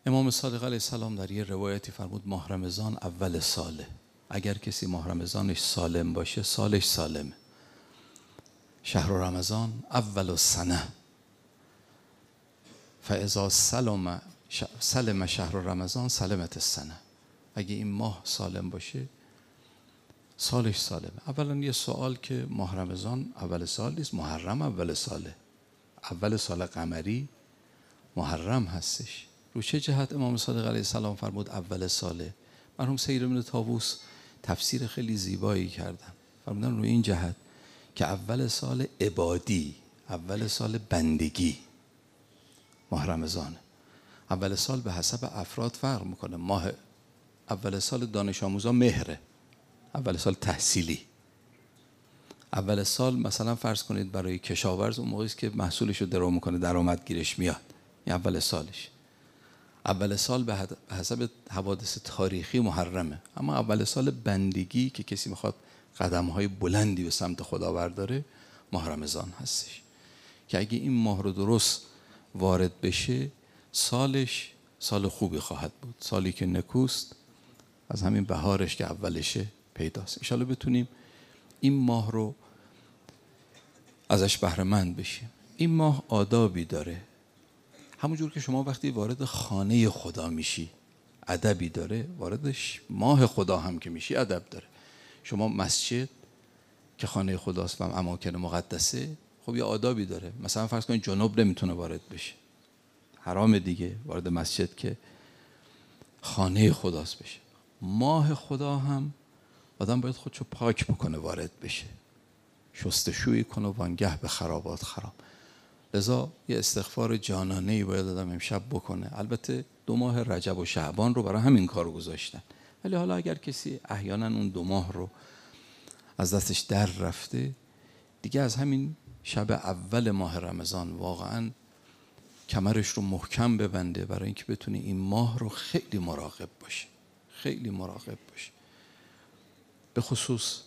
امام صادق علیه السلام در یه روایتی فرمود ماه رمضان اول ساله، اگر کسی ماه رمضانش سالم باشه سالش سالمه. شهر رمضان اول السنه فاذا سلم شهر رمضان سلمت السنه. اگه این ماه سالم باشه سالش سالمه. اولا یه سوال که ماه رمضان اول سال نیست، محرم اول ساله. اول سال قمری محرم هستش. رو چه جهت امام صادق علیه السلام فرمود اول ساله؟ مرحوم سید ابن طاووس تفسیر خیلی زیبایی کردن. فرمودن رو این جهت که اول سال عبادی، اول سال بندگی ماه رمضانه. اول سال به حسب افراد فرق میکنه. ماه اول سال دانش آموزان مهره، اول سال تحصیلی. اول سال مثلا فرض کنید برای کشاورز اون موقعی که محصولش رو درو میکنه، درآمد گیرش میاد، این اول سالش. اول سال به حسب حوادث تاریخی محرمه، اما اول سال بندگی که کسی میخواد قدم‌های بلندی به سمت خدا برداره ماه رمضان هستش، که اگه این ماه رو درست وارد بشه سالش سال خوبی خواهد بود. سالی که نکوست از همین بهارش که اولشه پیداست. انشالله بتونیم این ماه رو ازش بهره مند بشیم. این ماه آدابی داره، همونجور که شما وقتی وارد خانه خدا میشی ادبی داره، وارد ماه خدا هم که میشی ادب داره. شما مسجد که خانه خداست و اماکن مقدسه، خب یه آدابی داره. مثلا فرض کنید جنوب نمیتونه وارد بشه، حرام دیگه وارد مسجد که خانه خداست بشه. ماه خدا هم آدم باید خودشو پاک بکنه وارد بشه، شستشویی کنه وانگه به خرابات خراب. لذا یه استغفار جانانه‌ای باید آدم امشب بکنه. البته 2 ماه رجب و شعبان رو برای همین کار گذاشتن، ولی حالا اگر کسی احیانا اون 2 ماه رو از دستش در رفته، دیگه از همین شب اول ماه رمضان واقعا کمرش رو محکم ببنده برای اینکه بتونه این ماه رو خیلی مراقب باشه، خیلی مراقب باشه. به خصوص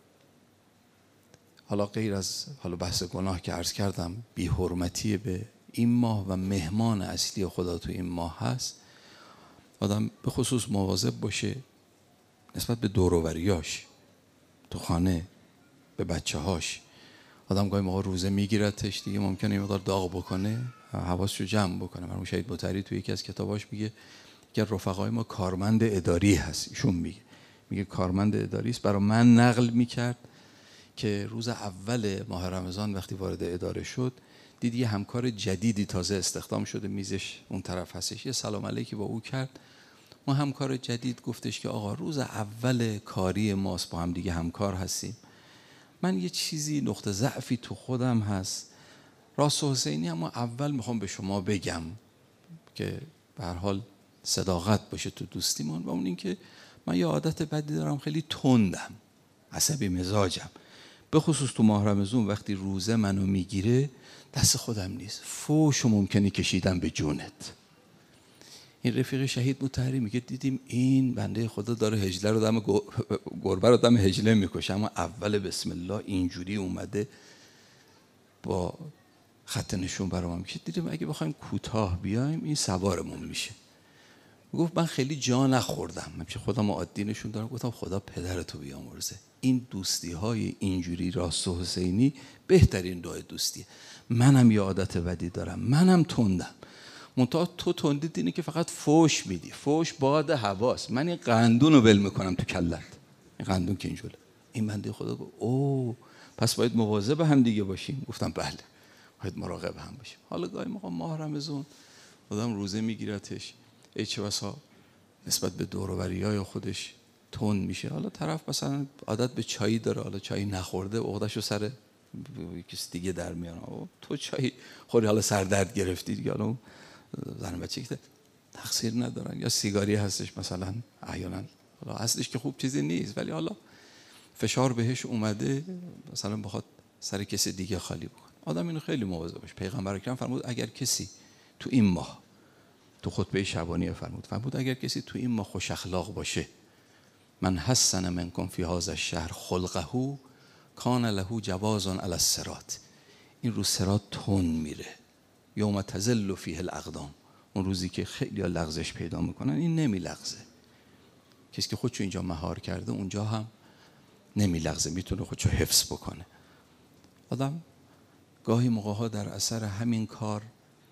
حالا غیر از بحث گناه که عرض کردم، بی حرمتی به این ماه و مهمان اصلی خدا تو این ماه هست، آدم به خصوص مواظب باشه نسبت به دور و بریاش، تو خانه، به بچه هاش. آدم گاهی موقع روزه میگیرتش دیگه، ممکنه یه مقدار داغ بکنه، حواسشو جمع بکنه. مرحوم شهید بطری تو یکی از کتاباش میگه که رفقای ما کارمند اداری هست، ایشون میگه کارمند اداری است. برای من نقل میکرد که روز اول ماه رمضان وقتی وارد اداره شد دید یه همکار جدیدی تازه استخدام شده، میزش اون طرف هستش. یه سلام علیکی با او کرد. ما همکار جدید گفتش که آقا روز اول کاری ماست، با هم دیگه همکار هستیم، من یه چیزی نقطه ضعفی تو خودم هست، راست و حسینی، اما اول میخوام به شما بگم که به هر حال صداقت باشه تو دوستیمون. و اون این که من یه عادت بدی دارم، خیلی تندم، عصبی مزاجم، به خصوص تو ماه رمضان وقتی روزه منو میگیره دست خودم نیست، فوشو ممکنه کشیدم به جونت. این رفیق شهید مطهری میگه دیدیم این بنده خدا داره هجله رو دم گربه رو دم هجله میکشه، اما اول بسم الله اینجوری اومده با خط نشون برام میشه. دیدیم اگه بخوایم کوتاه بیایم این سوارمون میشه. گفت من خیلی جا نخوردم، من خودم عادی نشون دارم. گفتم خدا پدرتو بیامرزه، این دوستی های اینجوری راست و حسینی بهترین دعای دوستیه. منم یه عادت بدی دارم، منم تندم، منتها تو تندیت اینه که فقط فوش میدی، فوش باد هواست. من این قندون رو ول میکنم تو کلت، این قندون که اینجوره. این بنده خدا گفت اوه پس باید مواظب هم دیگه باشیم. گفتم بله باید مراقب هم باشیم. حالا گاهی موقع ماه رمضان آدم روزه میگیرتش، ای چه بسا نسبت به دور و بریای خودش تند میشه. حالا طرف مثلا عادت به چایی داره، حالا چایی نخورده عقده‌شو سر کسی دیگه در میاره، تو چای خوری حالا سردرد گرفتی دیگه، حالا زن بچه که تقصیر ندارن. یا سیگاری هستش مثلا احیانا، حالا اصلش که خوب چیزی نیست ولی حالا فشار بهش اومده مثلا بخواد سر کسی دیگه خالی بکنه. آدم اینو خیلی مواظب باشه. پیغمبر اکرم فرمود اگر کسی تو این ماه، تو خطبه شبانیه فرمود اگر کسی تو این ماه خوش اخلاق باشه، من حسن منکم فی هذا الشهر خلقه کان له جواز علی الصراط، این رو صراط تون میره، یوم تزل فیه الاقدام، اون روزی که خیلی ها لغزش پیدا میکنن، این نمیلغزه. کسی که خودشو اینجا مهار کرده اونجا هم نمیلغزه، میتونه خودشو حفظ بکنه. آدم گاهی موقع‌ها در اثر همین کار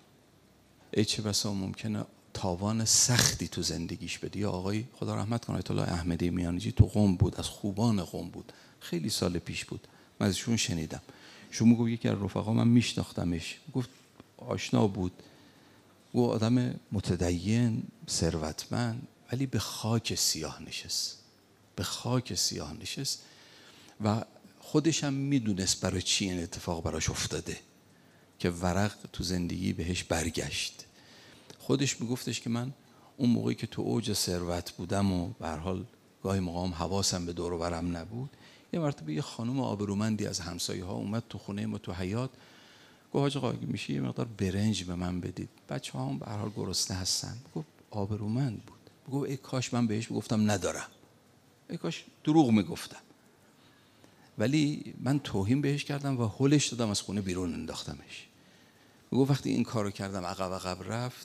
چه بسا ممکنه تاوان سختی تو زندگیش بده. یا آقای خدا رحمت کنه آیت الله احمدی میانجی تو قم بود، از خوبان قم بود، خیلی سال پیش بود، من ازشون شنیدم. شما میگو یکی از رفقا من میشناختمش، گفت آشنا بود، گفت آدم متدین ثروتمند، ولی به خاک سیاه نشست، به خاک سیاه نشست و خودش هم میدونست برای چی این اتفاق براش افتاده که ورق تو زندگی بهش برگشت. خودش میگفتش که من اون موقعی که تو اوج ثروت بودم و به هر حال گاهی موقعام حواسم به دور و برم نبود، یه مرتبه یه خانم آبرومندی از همسایه ها اومد تو خونه ما تو حیاط، گفت حاج آقا اگه میشه یه مقدار برنج به من بدید، بچه‌ها هم به هر حال گرسنه هستن. گفت آبرومند بود، گفت ای کاش من بهش میگفتم ندارم، ای کاش دروغ میگفتم، ولی من توهین بهش کردم و هلش دادم، از خونه بیرون انداختمش. گفت وقتی این کارو کردم عقب رفت،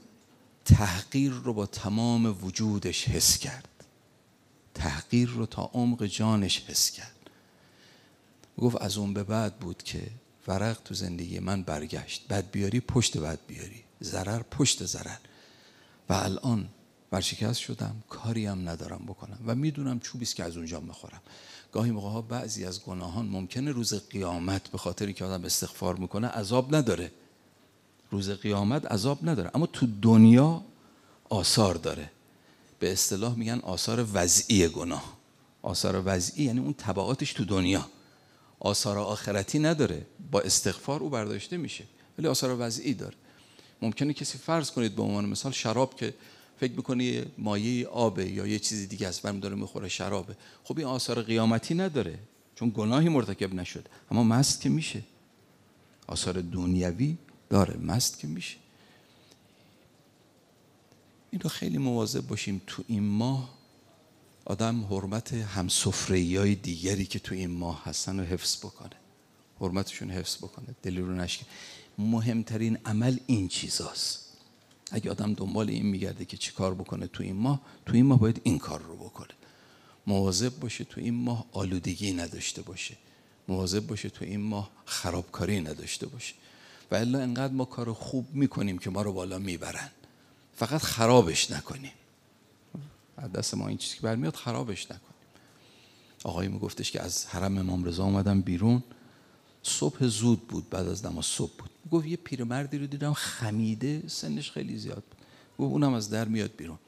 تحقیر رو با تمام وجودش حس کرد، تحقیر رو تا عمق جانش حس کرد. گفت از اون به بعد بود که ورق تو زندگی من برگشت، بد بیاری پشت بد بیاری، ضرر پشت ضرر، و الان ورشکست شدم، کاری هم ندارم بکنم و میدونم چوبیست که از اونجا میخورم. گاهی موقع ها بعضی از گناهان ممکنه روز قیامت به خاطری که آدم استغفار میکنه عذاب نداره، روز قیامت عذاب نداره، اما تو دنیا آثار داره. به اصطلاح میگن آثار وضعی گناه. آثار وضعی یعنی اون تبعاتش تو دنیا، آثار آخرتی نداره، با استغفار او برداشته میشه، ولی آثار وضعی داره. ممکنه کسی فرض کنید به عنوان مثال شراب که فکر میکنه یه مایه آبه یا یه چیزی دیگه است، برمی داره میخوره شرابه، خب این آثار قیامتی نداره چون گناهی مرتکب نشد، اما مست که میشه، آثار دنیوی داره، مست که میشه. این رو خیلی مواظب باشیم تو این ماه آدم حرمت همسفره‌ای‌های دیگری که تو این ماه هستن رو حفظ بکنه، حرمتشون حفظ بکنه، دلی رو نشکنه. مهمترین عمل این چیزاست. اگه آدم دنبال این میگرده که چی کار بکنه تو این ماه باید این کار رو بکنه. مواظب باشه تو این ماه آلودگی نداشته باشه، مواظب باشه تو این ماه خرابکاری نداشته باشه، و الا انقدر ما کار خوب میکنیم که ما رو بالا میبرن، فقط خرابش نکنیم. از دست ما این چیزی که برمیاد خرابش نکنیم. آقایی میگفتش که از حرم امام رضا اومدم بیرون، صبح زود بود، بعد از نماز صبح بود، گفت یه پیرمردی رو دیدم خمیده، سنش خیلی زیاد بود، گفت اونم از در میاد بیرون.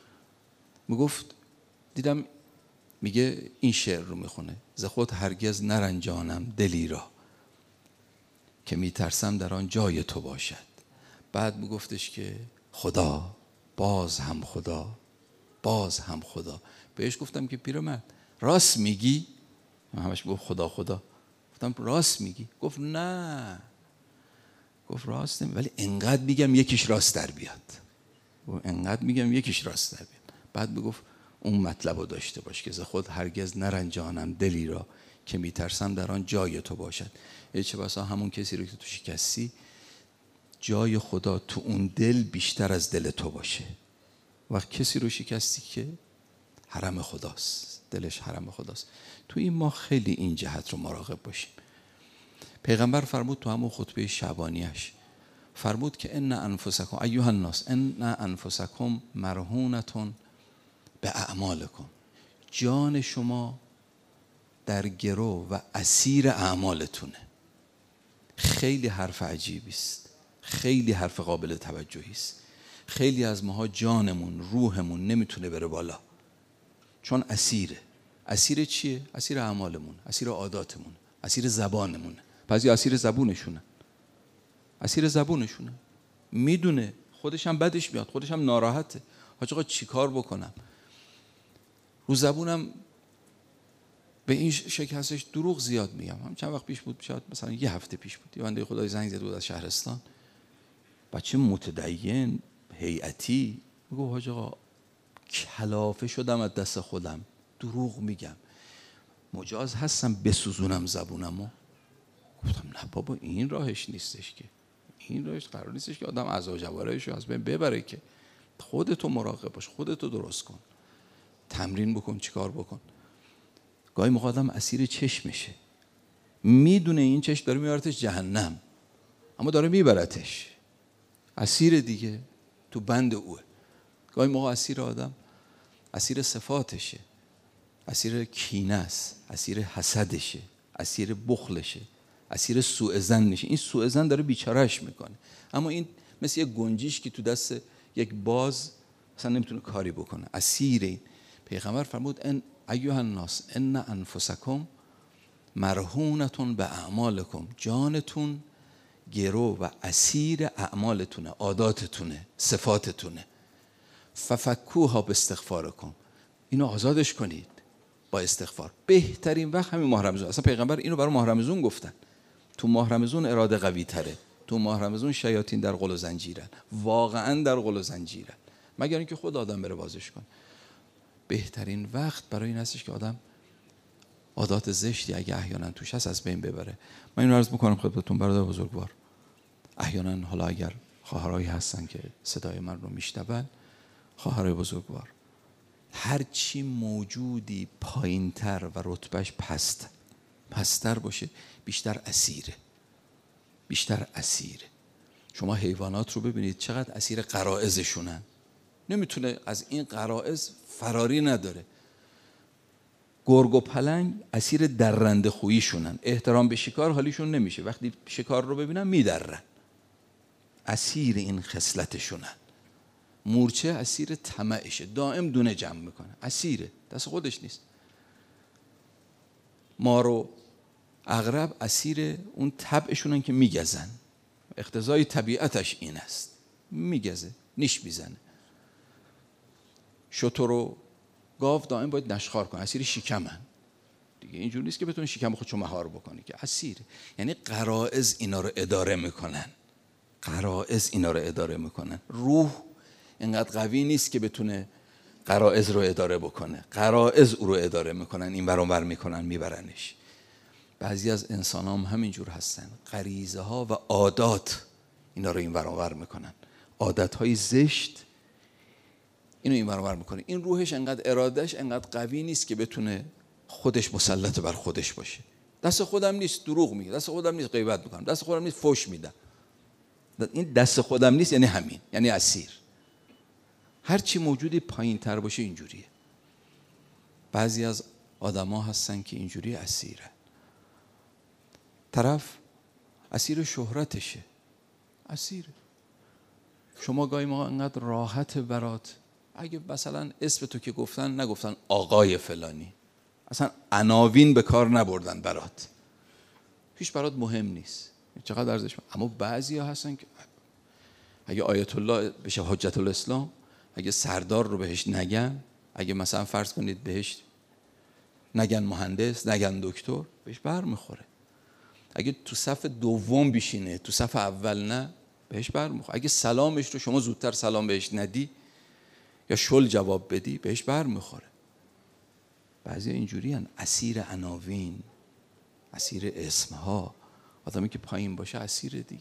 میگفت دیدم میگه این شعر رو میخونه: ز خود هرگز نرنجانم دلی را که میترسم در آن جای تو باشد. بعد میگفتش که خدا، باز هم خدا، باز هم خدا. بهش گفتم که پیرمرد راست میگی؟ من همش گفت خدا خدا. گفتم راست میگی؟ گفت نه. گفت راست نمی، ولی انقدر میگم یکیش راست در بیاد. گفت انقدر میگم یکیش راست در بیاد. بعد میگفت اون مطلب رو داشته باش که ز خود هرگز نرنجانم دلی را که میترسم در آن جای تو باشد. چه بسا همون کسی رو که تو شکستی جای خدا تو اون دل بیشتر از دل تو باشه. وقت کسی رو شکستی که حرم خداست، دلش حرم خداست. تو این ماه خیلی این جهت رو مراقب باشیم. پیغمبر فرمود تو همون خطبه شعبانیش، فرمود که ان انفسکم ایها الناس ان انفسکم مرهونتون به اعمالکم، جان شما در گرو و اسیر اعمالتونه. خیلی حرف عجیبی است، خیلی حرف قابل توجهی است. خیلی از ماها جانمون، روحمون نمیتونه بره بالا چون اسیره. اسیر چیه؟ اسیر اعمالمون، اسیر عاداتمون، اسیر زبانمون. بعضی اسیر زبونشونه، اسیر زبونشونه، میدونه خودش هم بدش میاد، خودش هم ناراحته، حاج آقا چی کار بکنم؟ رو زبونم به این شکل هستش دروغ زیاد میگم. هم چند وقت پیش بود، شاید مثلا یه هفته پیش بود، یه بنده خدای زنگ زد بود از شهرستان، بچه متدین هیئتی، میگه حاج آقا کلافه شدم از دست خودم، دروغ میگم، مجاز هستم بسوزونم زبونمو؟ گفتم نه بابا این راهش نیستش که، این روش قرار نیستش که آدم اعضا و جوارحش رو از بین ببره، که خودتو مراقب باش، خودتو درست کن، تمرین بکن، چیکار بکن. گاهی موقع آدم اسیر چشمشه، میدونه این چشم داره میبرتش جهنم، اما داره میبرتش، اسیر دیگه، تو بند اوه. گاهی موقع اسیر آدم اسیر صفاتشه، اسیر کینه است، اسیر حسدشه، اسیر بخلشه، اسیر سوء ظنشه. این سوء ظن داره بیچارهش میکنه، اما این مثل یک گنجیش که تو دست یک باز مثلا نمیتونه کاری بکنه، اسیر این. پیغمبر فرمود ان ایها الناس ان انفسکم مرهونتون به اعمالکم، جانتون گرو و اسیر اعمالتونه، عاداتتونه، صفاتتونه. ففکوها باستغفارکم، اینو آزادش کنید با استغفار. بهترین وقت همین ماه رمضان. اصلا پیغمبر اینو برای ماه رمضان گفتن. تو ماه رمضان اراده قوی تره، تو ماه رمضان شیاطین در غل و زنجیرن، واقعا در غل و زنجیرن، مگر اینکه خود آدم بره بازش کنه. بهترین وقت برای این هستش که آدم عادات زشتی اگه احیانا توش هست از بین ببره. من اینو عرض میکنم خدمتتون برادر بزرگوار، احیانا حالا اگر خواهرایی هستن که صدای من رو میشنون، خواهرای بزرگوار، هرچی موجودی پایینتر و رتبهش پستر باشه بیشتر اسیره، بیشتر اسیره. شما حیوانات رو ببینید چقدر اسیر غرایزشونن، نمیتونه از این غرایز فراری نداره. گرگ و پلنگ اسیر درنده خوییشونن، احترام به شکار حالیشون نمیشه، وقتی شکار رو ببینن میدرن، اسیر این خصلتشونن. مورچه اسیر طمعشه، دائم دونه جمع میکنه، اسیره، دست خودش نیست. مار و عقرب اسیر اون طبعشونن که میگزن، اقتضای طبیعتش این است، میگزه، نیش میزنه. شتر و گاو دائم باید نشخوار کنه، اسیر شکمن دیگه، اینجور نیست که بتونه شکم خودشو مهار بکنه که اسیره. یعنی غرایز اینا رو اداره میکنن، غرایز اینا رو اداره میکنن. روح اینقدر قوی نیست که بتونه غرایز رو اداره بکنه، غرایز او رو اداره میکنن، این ور اون ور میکنن، میبرنش. بعضی از انسان هم همینجور هستن، غریزه ها و عادات اینا رو این ور اون ور میکنن، عادت های زشت اینو این ور اون ور میکنه. این روحش انقدر، ارادش انقدر قوی نیست که بتونه خودش مسلط بر خودش باشه. دست خودم نیست دروغ میگه، دست خودم نیست غیبت میکنم، دست خودم نیست فحش میدم. این دست خودم نیست یعنی همین، یعنی اسیر. هر چی موجودی پایین تر باشه اینجوریه. بعضی از آدما هستن که اینجوری اسیرن. طرف اسیر شهرتشه، اسیره. شما گاهی موقع انقدر راحت برات، اگه مثلا اسم تو که گفتن نگفتن آقای فلانی، اصلا عناوین به کار نبردن برات، هیچ برات مهم نیست چقدر ارزش. اما بعضی ها هستن که اگه آیت الله بشه حجت الاسلام، اگه سردار رو بهش نگن، اگه مثلا فرض کنید بهش نگن مهندس، نگن دکتر، بهش بر میخوره. اگه تو صف دوم بشینه، تو صف اول نه، بهش بر میخوره. اگه سلامش رو شما زودتر سلام بهش ندی یا شل جواب بدی، بهش بر میخوره. بعضی اینجوری هن، اسیر عناوین، اسیر اسمها. آدمی که پایین باشه اسیر دیگه.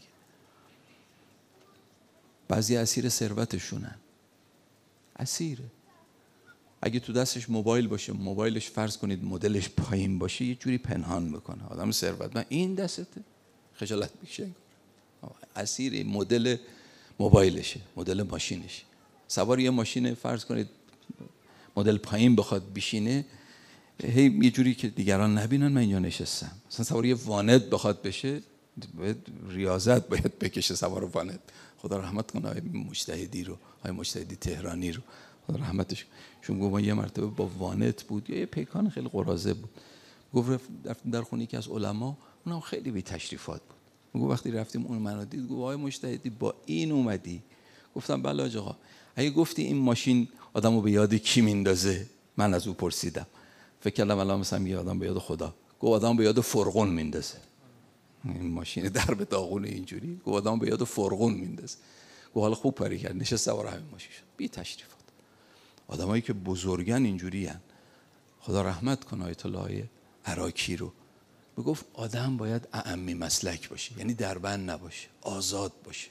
بعضی اسیر ثروتشونن، اسیره. اگه تو دستش موبایل باشه، موبایلش فرض کنید مدلش پایین باشه، یه جوری پنهان میکنه. آدم ثروتمند این دسته خجالت میکشه، اسیر مدل موبایلشه، مدل ماشینشه. سوار یه ماشین فرض کنید مدل پایین بخواد بشینه، هی یه جوری که دیگران نبینن من اینجا نشستم. مثلا سوار یه وانت بخواد بشه، ریاضت باید بکشه سوار وانت. خدا رحمت کنه آقای مجتهدی رو، آقای مجتهدی تهرانی رو، خدا رحمتش. چون گفت یه مرتبه با وانت بود، یه پیکان خیلی قراضه بود، گفت رفتیم در خونه یکی از علما، اونم خیلی بی تشریفات بود. گفت وقتی رفتیم اون منو دید، گفت آقای مجتهدی با این اومدی؟ گفتم بله آقا. اگه گفتی این ماشین آدمو به یاد کی میندازه، من از او پرسیدم، فکر کردم الان مثلا میگه آدم به یاد خدا. گفت آدم به یاد فرعون میندازه. این ماشین درب داغون اینجوری، گفت آدم به یاد فرعون میندازه. گفت حالا خوب پری کرد، نشست سوار همین ماشین شد. بی تشریفات. آدمایی که بزرگن اینجوری ان. خدا رحمت کنه آیت الله عراقی رو، میگفت آدم باید اعمی مسلک باشه، یعنی دربند نباشه، آزاد باشه،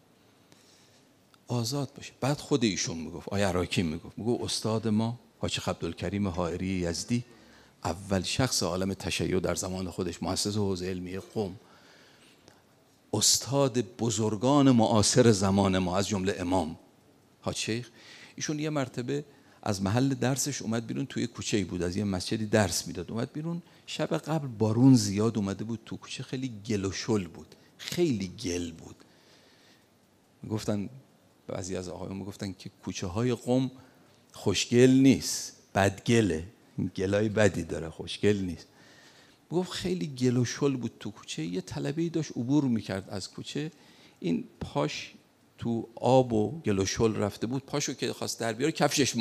آزاد باشه. بعد خود ایشون میگفت، آیه عراکی میگفت استاد ما حاجی عبدالکریم حائری یزدی اول شخص عالم تشیع در زمان خودش، مؤسس حوزه علمی قم، استاد بزرگان معاصر زمان ما از جمله امام حاج شیخ، ایشون یه مرتبه از محل درسش اومد بیرون، توی کوچه‌ای بود، از یه مسجدی درس میداد، اومد بیرون، شب قبل بارون زیاد اومده بود تو کوچه، خیلی گل و شل بود، خیلی گل بود. میگفتن بعضی از آقایون میگفتن که کوچه های قم خوشگل نیست، بدگله، گلای بدی داره، خوشگل نیست. میگفت خیلی گل و شل بود تو کوچه، یه طلبه‌ای داشت عبور میکرد از کوچه، این پاش تو آب و گل و شل رفته بود، پاشو که خواست در بیاره کفشش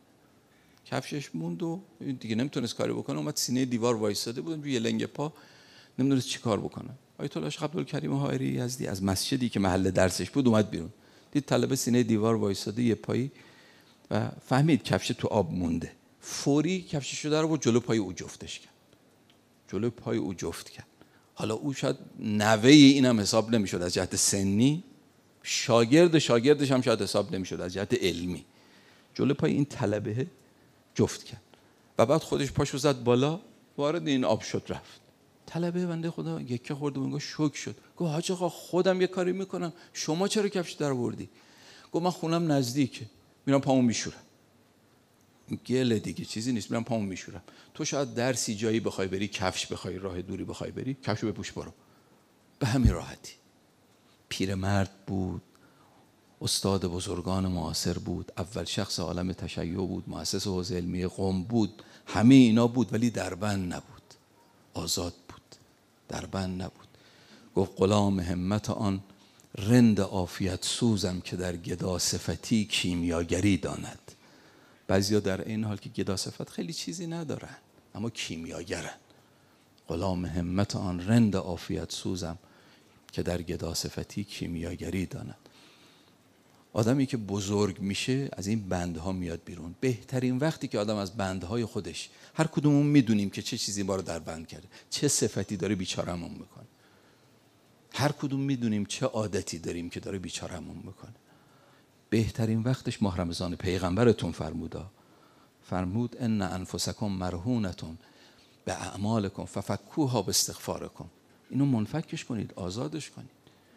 موند و دیگه نمیتونست کاری بکنه، اومد سینه دیوار وایساده بود روی لنگ پا، نمیدونست چی کار بکنه. آیت الله شیخ عبدالکریم حائری یزدی از مسجدی که محل درسش بود اومد بیرون، دید طلبه سینه دیوار وایساده یه پایی و فهمید کفش تو آب مونده، فوری کفششو در آورد جلو پای او جفتش کرد، جلو پای او جفت کرد. حالا او شاید نوه اینم حساب نمیشد از جهت سنی، شاگردش هم شاید حساب نمیشد از جهت علمی، جلو پای این طلبه جفت کرد و بعد خودش پاشو زد بالا، وارد این آب شد رفت. طلبه بنده خدا یکه خورد و انگار شوک شد، گفت حاج آقا خودم یه کاری میکنم، شما چرا کفش در آوردی؟ گفت من خونم نزدیکه، میرم پامو میشورم، گله دیگه چیزی نیست، میرم پامو میشورم. تو شاید درسی جایی بخوای بری، کفش بخوای راه دوری بخوای بری، کفشو بپوش برو، به همین راحتی. پیرمرد بود، استاد بزرگان معاصر بود، اول شخص عالم تشیع بود، مؤسس حوزه علمی قم بود، همه اینا بود، ولی دربند نبود، آزاد بود، دربند نبود. گفت غلام همت آن رند عافیت سوزم که در گدا صفتی کیمیاگری داند. بعضیا در این حال که گدا صفت خیلی چیزی ندارن اما کیمیاگرن. غلام همت آن رند عافیت سوزم که در گدا صفتی کیمیاگری داند. آدمی که بزرگ میشه از این بندها میاد بیرون. بهترین وقتی که آدم از بندهای خودش، هر کدومون میدونیم که چه چیزی ما رو در بند کرده، چه صفتی داره بیچارمون میکنه، هر کدوم میدونیم چه عادتی داریم که داره بیچارمون میکنه. بهترین وقتش ماه رمضان. پیغمبرتون فرمود ان انفسکم مرهونتون به اعمالکم ففکوها باستغفارکم. اینو منفکش کنید، آزادش کنید.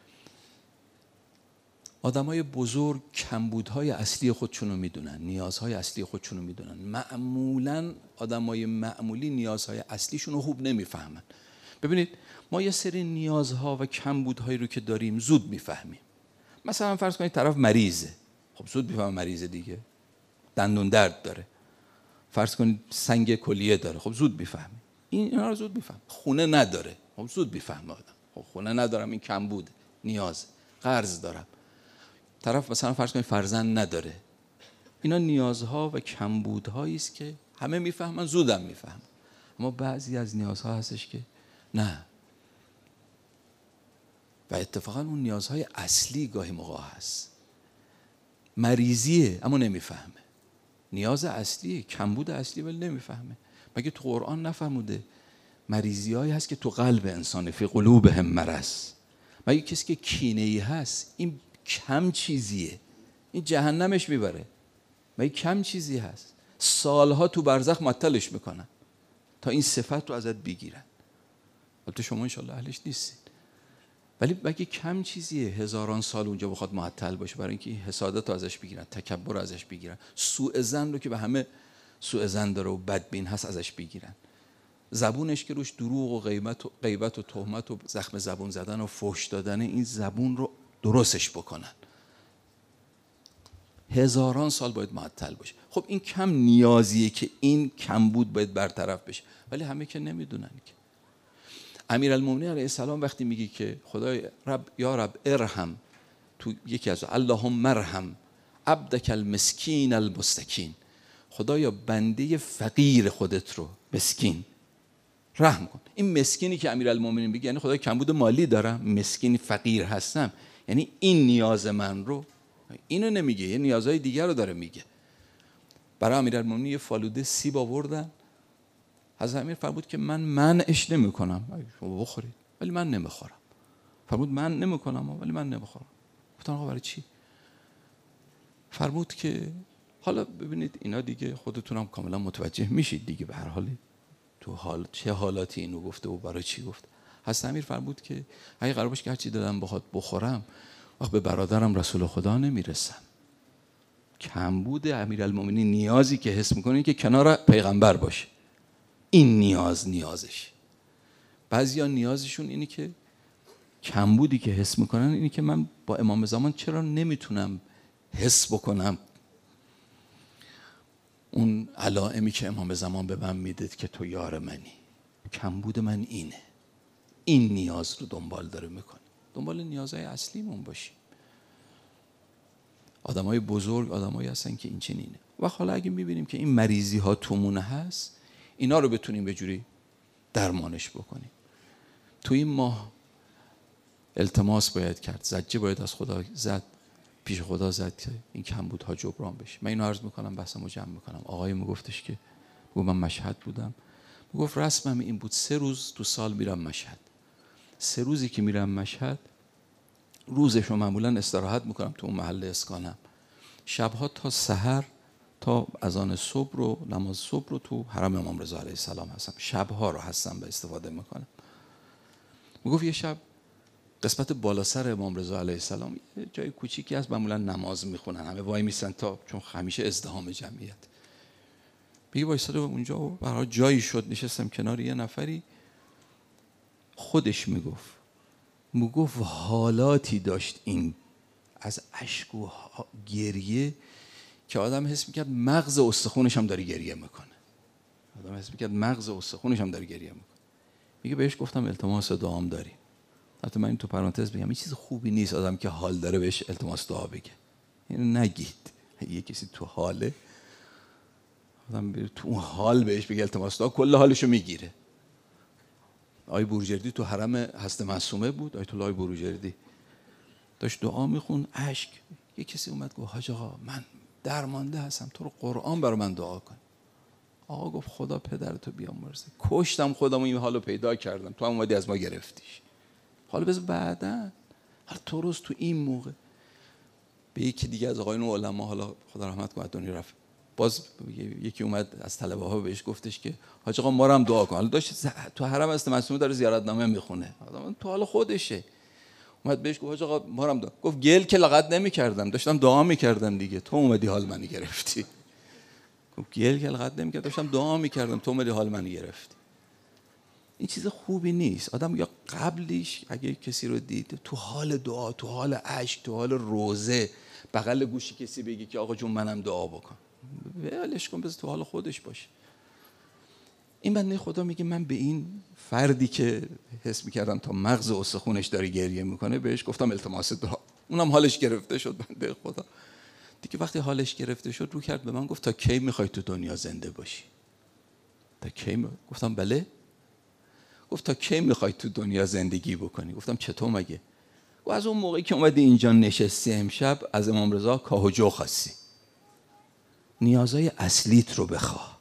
آدمای بزرگ کمبودهای اصلی خودشونو میدونن، نیازهای اصلی خودشونو میدونن. معمولاً آدمای معمولی نیازهای اصلیشونو خوب نمیفهمن. ببینید ما یه سری نیازها و کمبودهایی رو که داریم زود میفهمیم. مثلا فرض کنید طرف مریضه، خب زود میفهمه مریضه دیگه. دندون درد داره، فرض کنید سنگ کلیه داره، خب زود میفهمه. اینا رو زود میفهمه. خونه نداره، خب زود میفهمه آدم، خب خونه ندارم، این کمبود نیاز. قرض دارم، طرف مثلا فرض کنید فرزند نداره. اینا نیازها و کمبودهایی است که همه میفهمن، زودم میفهمن. اما بعضی از نیازها هستش که نه، و اتفاقا اون نیازهای اصلی گاهی موقع هست. مریضیه اما نمیفهمه، نیاز اصلی، کمبود اصلی ولی نمیفهمه. مگه تو قرآن نفرموده مریضیایی هست که تو قلب انسان، فی قلوبهم مرض؟ مگه کسی که کینه‌ای هست این کم چیزیه، این جهنمش میبره؟ مگه کم چیزی هست؟ سالها تو برزخ معطلش میکنن تا این صفت رو ازت بگیرن. البته شما انشالله اهلش نیستید، ولی مگه کم چیزیه هزاران سال اونجا بخواد معطل باشه برای اینکه حسادت رو ازش بگیرن، تکبر رو ازش بگیرن، سوء ظن رو که به همه سوء ظن داره و بدبین هست ازش بگیرن، زبونش که روش دروغ و غیبت و تهمت و زخم زبون زدن و فحش دادن، این زبون رو درستش بکنن. هزاران سال باید معطل باشه. خب این کم نیازیه که این کمبود باید برطرف بشه، ولی همه که نمیدونن که. امیرالمومنین علیه السلام وقتی میگه که خدای رب یا رب ارحم، تو یکی از اللهم ارحم عبدک المسکین المستکین، خدایا بنده فقیر خودت رو مسکین رحم کن. این مسکینی که امیرالمومنین میگه یعنی خدای کمبود مالی دارم، مسکین فقیر هستم، یعنی این نیاز من رو، اینو نمیگه، یه نیازهای دیگر رو داره میگه. برای امیرالمومنین یه فالوده سیب آوردن، حضرت امیر فرمود که من منعش نمی‌کنم، شما بخورید ولی من نمیخورم. فرمود من نمی‌کنم ولی من نمیخورم. گفتم آقا برای چی؟ فرمود که حالا ببینید اینا دیگه خودتونم کاملا متوجه میشید دیگه، به هر حال تو حال چه حالاتی اینو گفته و برای چی گفت. حضرت امیر فرمود که اگه قرار باشه که هر چی دلم بخواد بخورم، وقت به برادرم رسول خدا نمیرسم. کمبود امیرالمومنین نیازی که حس میکنه که کنار پیغمبر باشه، این نیازش. بعضیا نیازشون اینه که کمبودی که حس میکنن اینه که من با امام زمان چرا نمیتونم حس بکنم اون علائمی که امام زمان به من میده که تو یار منی. کمبود من اینه. این نیاز رو دنبال داره میکنه. دنبال نیازهای اصلیمون باشیم. آدمای بزرگ آدمایی هستن که این چنینه. و حالا اگه میبینیم که این مریضی ها تومونه هست، اینا رو بتونیم به جوری درمانش بکنیم. تو این ماه التماس باید کرد، زجه باید از خدا زد، پیش خدا زد که این کمبودها جبران بشه. من اینو عرض میکنم، بحثمو جمع میکنم. آقای میگفتش که من مشهد بودم، میگفت رسمم این بود 3 روز تو سال میرم مشهد. 3 روزی که میرم مشهد، روزشو معمولا استراحت میکنم تو اون محل اسکانم، شبها تا سحر تا اذان صبح رو، نماز صبح رو تو حرم امام رضا علیه السلام هستم. شبها رو هستم و استفاده میکنم. میگفت یه شب قسمت بالا سر امام رضا علیه السلام یه جای کوچیکی هست، معمولا نماز میخونن، همه وای میسن تا، چون همیشه ازدحام جمعیت. میگه وایساده اونجا و برای جایی شد نشستم کنار یه نفری، خودش میگفت حالاتی داشت این از اشک و گریه که آدم حس میکرد مغز استخونش هم داره گریه میکنه. آدم حس میکرد مغز استخونش هم داره گریه میکنه. میگه بهش گفتم التماس دعام داری. حتی من این تو پرانتز بگم این چیز خوبی نیست آدم که حال داره بهش التماس دعا بگه. اینو نگید. یه کسی تو حاله، آدم تو اون حال بهش بگه التماس دعا، کل حالشو میگیره. آقای بروجردی تو حرم حضرت معصومه بود، آیت الله بروجردی داشت دعا میخون، اشک. یه کسی اومد گفت حاج آقا من درمانده هستم، تو رو قرآن برای من دعا کن. آقا گفت خدا پدرتو بیامرزه، کشتم خودمو این حالو پیدا کردم، تو هم اومدی از ما گرفتیش. حالا بذار بعداً، حالا تو روز تو این موقع. به یکی دیگه از آقایون علما، حالا خدا رحمت کنه دنیا رفت، باز یکی اومد از طلبه ها بهش گفتش که حاج آقا ما رو هم دعا کن. حالا داشت تو حرم حضرت معصومه داره زیارتنامه میخونه، آدم تو حال خودشه. اومد بهش گفت حاج آقا ما رو هم دعا. گفت گل که لقد نمیکردم، داشتم دعا میکردم دیگه، تو اومدی حال منو گرفتی. گفت گل که لقد نمیکردم، داشتم دعا میکردم، تو اومدی حال منو گرفتی. این چیز خوبی نیست. آدم یا قبلش اگه کسی رو دید تو حال دعا، تو حال اشک، تو حال روزه، بغل گوشی کسی بگی که آقا جون منم دعا بکن، ولش کن، بذار تو حال خودش باشه. این بنده خدا میگه من به این فردی که حس میکردم تا مغز استخونش داره گریه میکنه بهش گفتم التماس دعا. اونم حالش گرفته شد. بنده خدا دیگه وقتی حالش گرفته شد رو کرد به من، گفت تا کی میخوای تو دنیا زنده باشی؟ تا کی؟ گفتم بله. گفت تا کی میخوای تو دنیا زندگی بکنی؟ گفتم چطور مگه؟ گفت از اون موقعی که اومدی اینجا نشستی امشب از امام رضا کاه و جو خواستی، نیازهای اصلیت رو بخواه.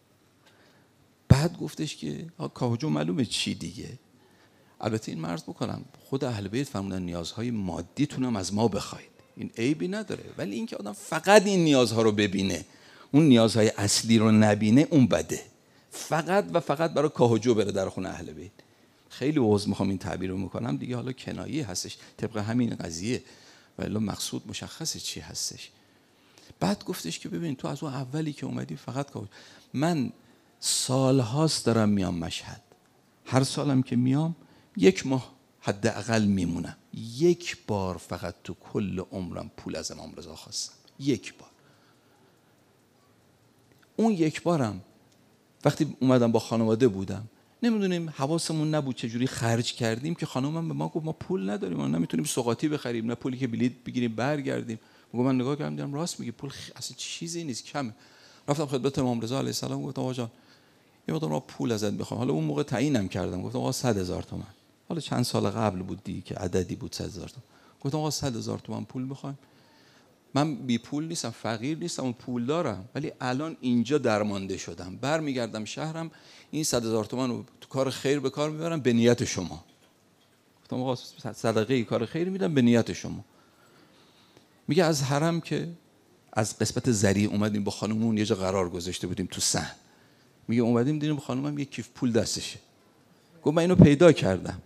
بعد گفتش که کاه و جو معلومه چی دیگه. البته این مرز بکنم خود اهل بیت فرمودن نیازهای مادیتون هم از ما بخواید، این عیبی نداره، ولی اینکه آدم فقط این نیازها رو ببینه، اون نیازهای اصلی رو نبینه، اون بده. فقط و فقط برای کاه و جو بره در خونه اهل بیت. خیلی عذر میخوام این تعبیر رو میکنم دیگه، حالا کنایه هستش طبق همین قضیه، ولی مقصود مشخصه چی هستش. بعد گفتش که ببین تو از اون اولی که اومدی فقط کاه و جو. من سالهاست دارم میام مشهد، هر سالم که میام 1 ماه حداقل میمونم. 1 بار فقط تو کل عمرم پول از امام رضا خواستم، 1 بار. اون 1 بارم وقتی اومدم با خانواده بودم، نمیدونیم حواسمون نبود چجوری خرج کردیم که خانومم به ما گفت ما پول نداریم، ما نمیتونیم سوغاتی بخریم، نه پولی که بلیط بگیریم برگردیم. من نگاه کردم دیدم راست میگه، پول اصلا چیزی نیست، کمه. رفتم خدمت امام رضا علیه السلام گفتم آقا جان یه مقدار ما پول ازت میخوام. حالا اون موقع تعیینم کردم، گفتم آقا 100,000 تومان. حالا چند سال قبل بود دیگه که عددی بود 100,000 تومان. گفتم آقا 100,000 تومان پول میخوایم. من بی پول نیستم، فقیر نیستم و پول دارم، ولی الان اینجا درمانده شدم، برمیگردم شهرم این 100,000 تومان رو تو کار خیر به کار میبرم به نیت شما. گفتم آقا صدقه کار خیر میدم به نیت شما. میگه از حرم که از قسمت زریع اومدیم با خانممون یه جا قرار گذاشته بودیم تو صحن. میگه اومدیم دیدیم خانمم یه کیف پول دستشه. گفت من اینو پیدا کردم.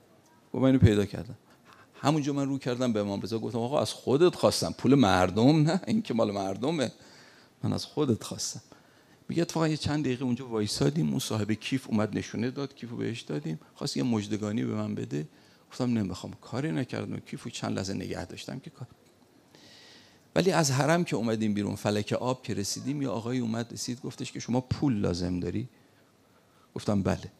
همونجا من رو کردم به امام رضا، گفتم آقا از خودت خواستم، پول مردم نه، این که مال مردمه، من از خودت خواستم. میگه اتفاقا یه چند دقیقه اونجا وایسادیم، اون صاحب کیف اومد نشونه داد، کیفو بهش دادیم، خواست یه مژدگانی به من بده، گفتم نمیخوام، کاری نکردم، کیفو چند لحظه نگه داشتم که کار. ولی از حرم که اومدیم بیرون فلک آب که رسیدیم، یه آقای اومد رسید گفتش که شما پول لازم داری؟ گفتم بله.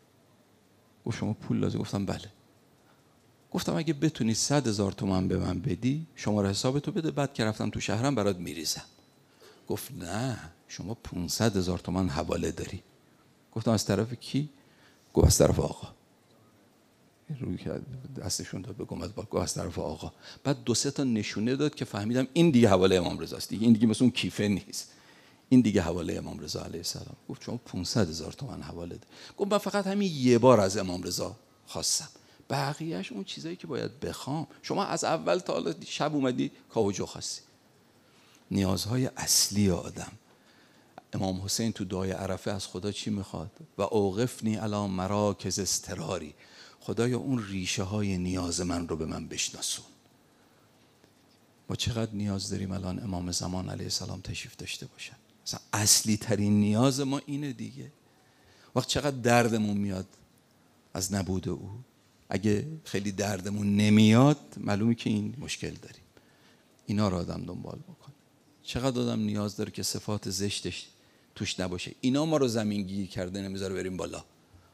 گفت شما پول لازم؟ گفتم بله. گفتم اگه بتونی 100,000 تومان به من بدی، شماره حسابتو بده، بعد که رفتم تو شهرم برات میریزم. گفت نه شما 500,000 تومان حواله داری. گفتم از طرف کی؟ گفت از طرف آقا. روی کرد دستشون داد به گمد با، گفت از طرف آقا. بعد 2-3 تا نشونه داد که فهمیدم این دیگه حواله امام رضاست، دیگه این دیگه مثل اون کیفه نیست، این دیگه حواله امام رضا علیه السلام. گفت شما 500,000 تومان حواله داری. گفت من فقط همین یه بار از امام رضا خواستم، بقیهش اون چیزایی که باید بخوام. شما از اول تا حالا شب اومدی کاوجو خواستی. نیازهای اصلی آدم. امام حسین تو دعای عرفه از خدا چی میخواد؟ و اوقفنی علی مراکز اضطراری، خدایا اون ریشه های نیاز من رو به من بشناسون. ما چقدر نیاز داریم الان امام زمان علیه السلام تشریف داشته باشن. مثلا اصلی ترین نیاز ما اینه دیگه. وقت چقدر دردمون میاد از نبود او. اگه خیلی دردمون نمیاد معلومه که این مشکل داریم. اینا رو آدم دنبال بکنه. چقدر آدم نیاز داره که صفات زشتش توش نباشه. اینا ما رو زمینگیر کرده، نمیذاره بریم بالا.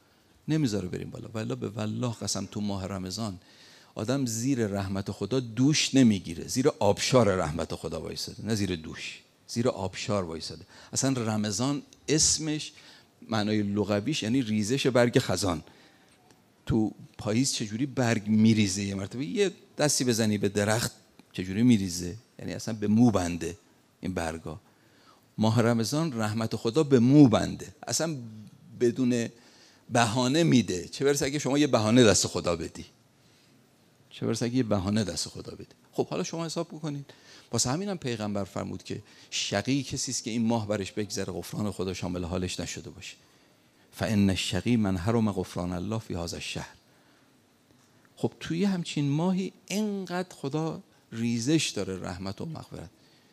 والله به والله قسم تو ماه رمضان آدم زیر رحمت خدا دوش نمیگیره، زیر آبشار رحمت خدا وایساده، نه زیر دوش، زیر آبشار وایساده. اصلا رمضان اسمش معنای لغویش یعنی ریزش برگ خزان. تو پاییز چجوری برگ میریزه، یه مرتبه یه دستی بزنی به درخت چجوری میریزه، یعنی اصلا به مو بنده این برگا. ماه رمضان رحمت خدا به مو بنده، اصلا بدون بهانه میده. چه برسه اگه شما یه بهانه دست خدا بدی. خب حالا شما حساب بکنید. واسه همینم پیغمبر فرمود که شقی کسی است که این ماه برش بگذره غفران خدا شامل حالش نشده باشه. فان الشقی من حرم غفران الله فی هذا الشهر. خب توی همچین ماهی اینقدر خدا ریزش داره رحمت و مغفرت،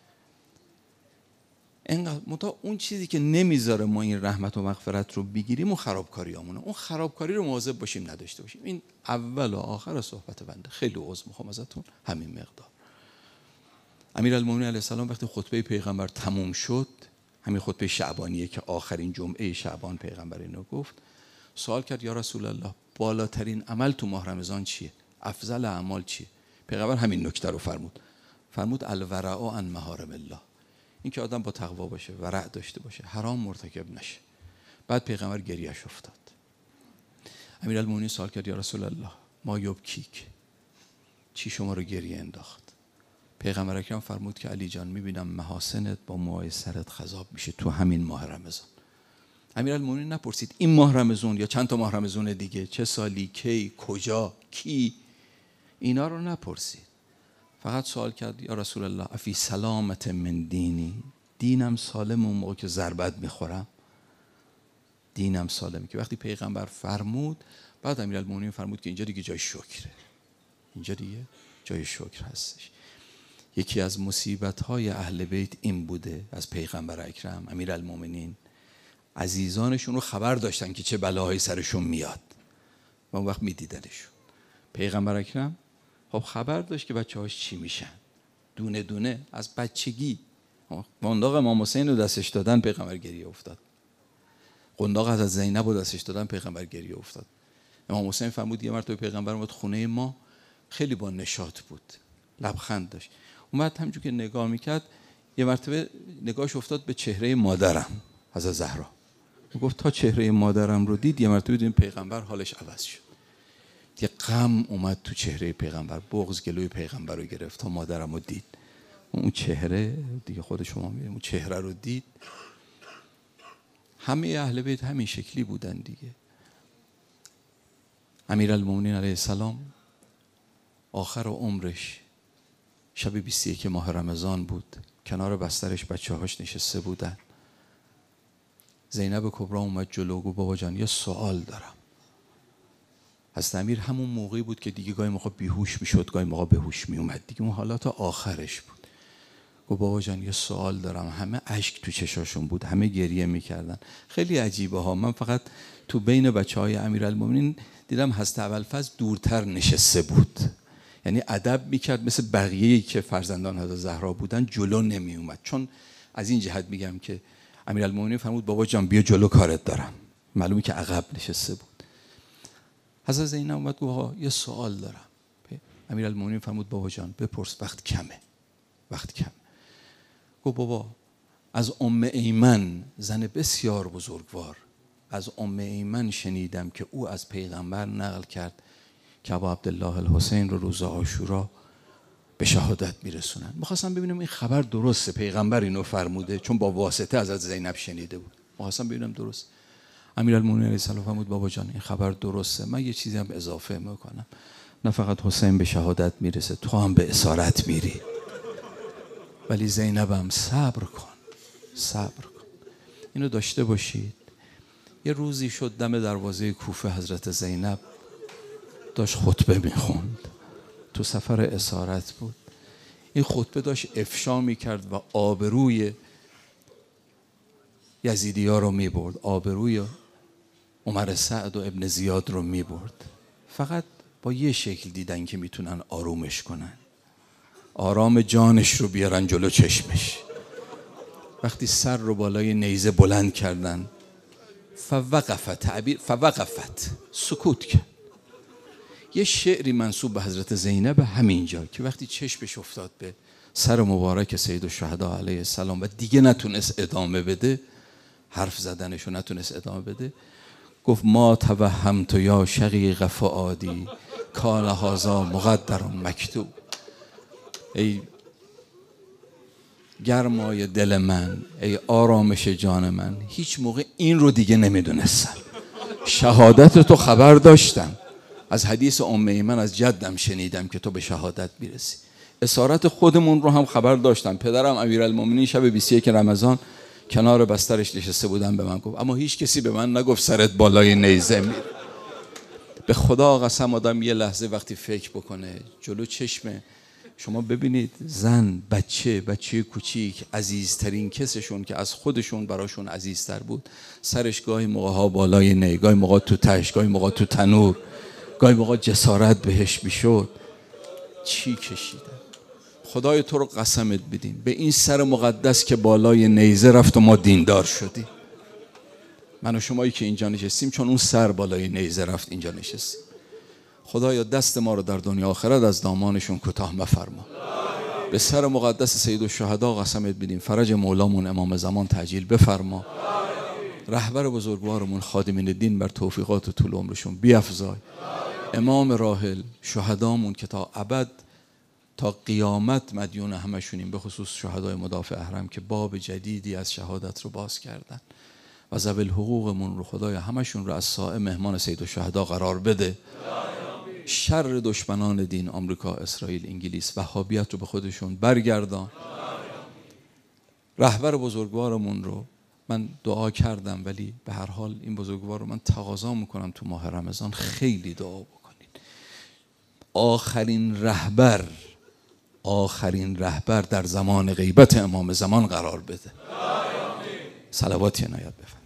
اینقدر متا اون چیزی که نمیذاره ما این رحمت و مغفرت رو بگیریم اون خرابکاریامونه. اون خرابکاری رو مواظب باشیم نداشته باشیم. این اول و آخر صحبت بنده. خیلی عذر میخوام ازتون، همین مقدار. امیرالمومنین علیه السلام وقتی خطبه پیغمبر تموم شد، همین خطبه شعبانیه که آخرین جمعه شعبان پیغمبر اینو گفت، سوال کرد یا رسول الله بالاترین عمل تو ماه رمضان چیه؟ افضل اعمال چیه؟ پیغمبر همین نکته رو فرمود الورع عن محارم الله. این که آدم با تقوا باشه، ورع داشته باشه، حرام مرتکب نشه. بعد پیغمبر گریهش افتاد. امیرالمومنین سوال کرد یا رسول الله ما یبکیک، چی شما رو گریه انداخت؟ پیغمبر اکرم فرمود که علی جان میبینم محاسنت با موهای سرت خضاب میشه تو همین ماه رمضان. امیرالمومنین نپرسید این ماه رمضان یا چند تا ماه رمضان دیگه، چه سالی، کی، کجا، کی، اینا رو نپرسید. فقط سوال کرد یا رسول الله افی سلامت من دینی، دینم سالم اون موقع که ضربت میخورم؟ دینم سالمه. که وقتی پیغمبر فرمود، بعد امیرالمومنین فرمود که اینجا دیگه جای شکره، اینجا دیگه جای شکر هستش. یکی از مصیبت‌های اهل بیت این بوده، از پیغمبر اکرم امیرالمومنین عزیزانشون رو خبر داشتن که چه بلاهایی سرشون میاد و اون وقت میدیدنشون. پیغمبر اکرم خب خبر داشت که بچه‌هاش چی میشن، دونه دونه از بچگی. قنداق امام حسین رو دستش دادن پیغمبر گریه افتاد. قنداق از زینب رو دستش دادن پیغمبر گریه افتاد. امام حسین فرمود یه مرتبه پیغمبر اومد خونه ما، خیلی با نشاط بود، لبخند داشت. اومد همونجوری که نگاه میکرد، یه مرتبه نگاهش افتاد به چهره مادرم حضرت زهرا. گفت تا چهره مادرم رو دید، یه مرتبه دیدیم پیغمبر حالش عوض شد. یه غم اومد تو چهره پیغمبر، بغض گلوی پیغمبر رو گرفت تا مادرم رو دید. اون چهره دیگه خود شما می‌بینید، اون چهره رو دید. همه اهل بیت همین شکلی بودن دیگه. امیرالمومنین علیه السلام آخر عمرش شب 21 ماه رمضان بود، کنار بسترش بچه‌هاش نشسته بودن. زینب کبرا اومد جلو، گفت بابا جان یه سوال دارم. حضرت امیر همون موقعی بود که دیگه گاهی موقع بیهوش میشد، گاهی موقع بهوش میومد دیگه، اون حالات آخرش بود. گفت بابا جان یه سوال دارم. همه اشک تو چشاشون بود، همه گریه میکردن. خیلی عجیبه ها. من فقط تو بین بچهای امیرالمومنین دیدم حضرت ابوالفضل دورتر نشسته بود، یعنی ادب میکرد مثل بقیه‌ای که فرزندان حضرت زهرا بودن، جلو نمیومد. چون از این جهت میگم که امیرالمومنین فرمود بابا جان بیا جلو کارت دارم، معلومه که عقب نشسته بود. حضرت زینب اومد گفت یه سوال دارم. امیرالمومنین فرمود بابا جان بپرس، وقت کمه، وقت کم. گفت بابا از ایمن، زن بسیار بزرگوار، از ایمن شنیدم که او از پیغمبر نقل کرد که ابا عبدالله الحسین رو روز عاشورا به شهادت میرسونن. میخواستم ببینم این خبر درسته، پیغمبر اینو فرموده؟ چون با واسطه از زینب شنیده بود. میخواستم ببینم درست. امیرالمومنین علیه السلام فرمود بابا جان این خبر درسته، من یه چیزی هم اضافه میکنم، نه فقط حسین به شهادت میرسه، تو هم به اسارت میری، ولی زینبم صبر کن، صبر کن. اینو داشته باشید. یه روزی شد دم دروازه کوفه حضرت زینب داشت خطبه میخوند، تو سفر اسارت بود. این خطبه داشت افشا میکرد و آبروی یزیدی ها رو میبرد، آبروی عمر سعد و ابن زیاد رو میبرد. فقط با یه شکل دیدن که میتونن آرومش کنن، آرام جانش رو بیارن جلو چشمش. وقتی سر رو بالای نیزه بلند کردن، فوقفت سکوت کرد. یه شعری منسوب به حضرت زینب همینجا که وقتی چشمش افتاد به سر مبارک سید الشهدا علیه السلام و دیگه نتونست ادامه بده، حرف زدنشو نتونست ادامه بده، گفت ما توهمت یا شقیق فؤادی کان هذا مقدر مکتوب. ای گرمای دل من، ای آرامش جان من، هیچ موقع این رو دیگه نمیدونستم. شهادت تو خبر داشتم، از حدیث ایمن از جدم شنیدم که تو به شهادت میرسی. اسارت خودمون رو هم خبر داشتم. پدرم امیرالمومنین شب 21 رمضان کنار بسترش نشسته بودن به من گفت، اما هیچ کسی به من نگفت سرت بالای نیزه میره. به خدا قسم آدم یه لحظه وقتی فکر بکنه جلو چشم شما ببینید زن، بچه کوچیک، عزیزترین کسشون که از خودشون براشون عزیزتر بود، سرش گاهی موقع ها بالای نی، گاهی موقع تو تش، گاهی موقع تو تنور، گاهی موقع جسارت بهش میشد. چی کشیدن؟ خدای تو رو قسمت بدیم به این سر مقدس که بالای نیزه رفت و ما دیندار شدیم. من و شمایی که اینجا نشستیم چون اون سر بالای نیزه رفت اینجا نشستیم. خدایا دست ما رو در دنیا آخرت از دامانشون کوتاه مفرما. به سر مقدس سید الشهدا قسمت بدیم فرج مولامون امام زمان تعجیل بفرما. رهبر بزرگوارمون خادمین الدین بر توفیقات و طول عمرشون بیفزای. امام راحل شهدامون که تا ابد تا قیامت مدیون همشونیم، به خصوص شهدای مدافع احرم که باب جدیدی از شهادت رو باز کردن، و ذوی حقوقمون رو خدایا همشون رو از سایه مهمان سید الشهدا قرار بده. شر دشمنان دین آمریکا، اسرائیل، انگلیس، وهابیت رو به خودشون برگردان. رهبر بزرگوارمون رو من دعا کردم، ولی به هر حال این بزرگوار رو من تقاضا میکنم تو ماه رمضان خیلی دعا بکنید. آخرین رهبر در زمان غیبت امام زمان قرار بده. صلوات عنایت بفرمایید.